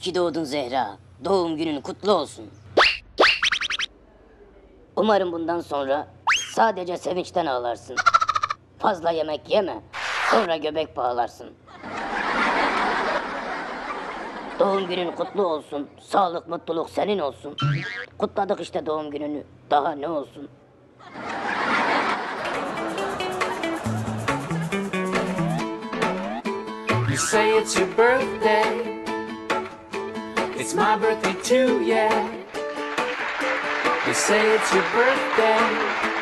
ki doğdun Zehra. Doğum günün kutlu olsun. Umarım bundan sonra sadece sevinçten ağlarsın. Fazla yemek yeme, sonra göbek bağlarsın. Doğum günün kutlu olsun, sağlık, mutluluk senin olsun. Kutladık işte doğum gününü, daha ne olsun? You say it's your birthday. It's my birthday too, yeah. You say it's your birthday.